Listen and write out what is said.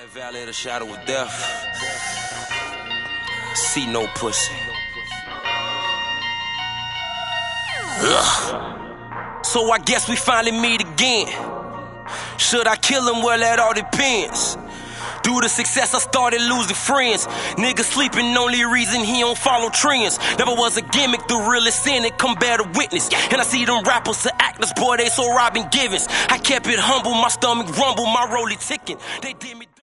Valley of the shadow of death. See no pussy. Ugh. So I guess we finally meet again. Should I kill him? Well, that all depends. Due to success, I started losing friends. Niggas sleeping, only reason he don't follow trends. Never was a gimmick, the realest sin, it come bear to witness. And I see them rappers, the actors, boy, they so Robin Givens. I kept it humble, my stomach rumble, my rollie ticking. They did me.